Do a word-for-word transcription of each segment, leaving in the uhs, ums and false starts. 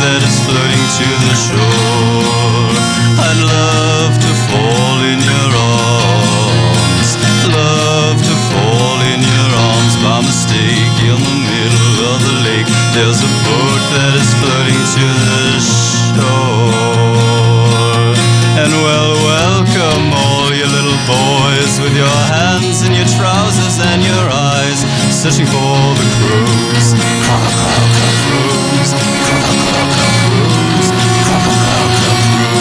that is floating to the shore. I'd love to fall in your arms, love to fall in your arms by mistake. In the middle of the lake, there's a boat that is floating to the shore. And well, welcome all you little boys, with your hands in your trousers and your eyes, searching for the crows. Crow, crow, crow, crows. Crow, crow, crow, crows. Crow, crow, crow,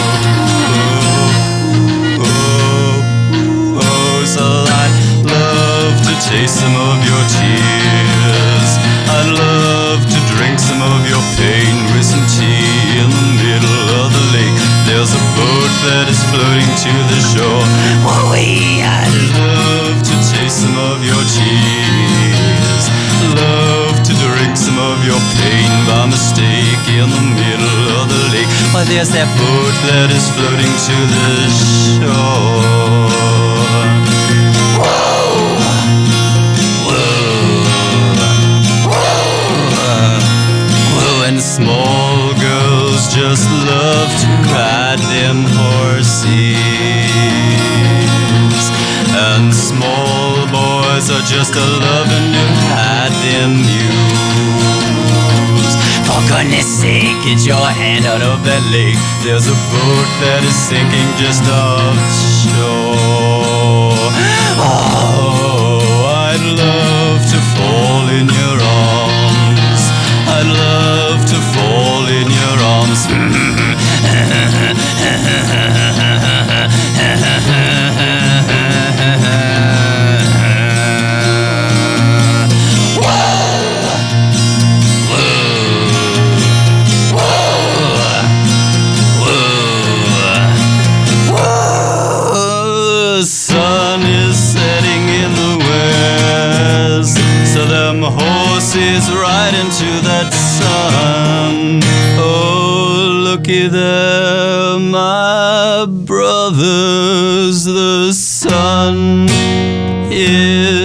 crows. Oh, oh, so I'd love to taste some of your tears. I'd love to drink some of your pain with some tea. In the middle of the lake, there's a boat that is floating to the shore. Whoa-wee, I'd love to taste some of your tears, love to drink some of your pain by mistake. In the middle of the lake, why, there's that boat that is floating to the shore. And small girls just love to ride them horses, and small boys are just a loving to ride them mules. For goodness sake, get your hand out of that lake. There's a boat that is sinking just offshore. Oh, I'd love to fall in your arms, I'd love to fall in your arms. The sun is setting in the west, so them horses ride into that sun. Oh, looky there, my brothers, the sun is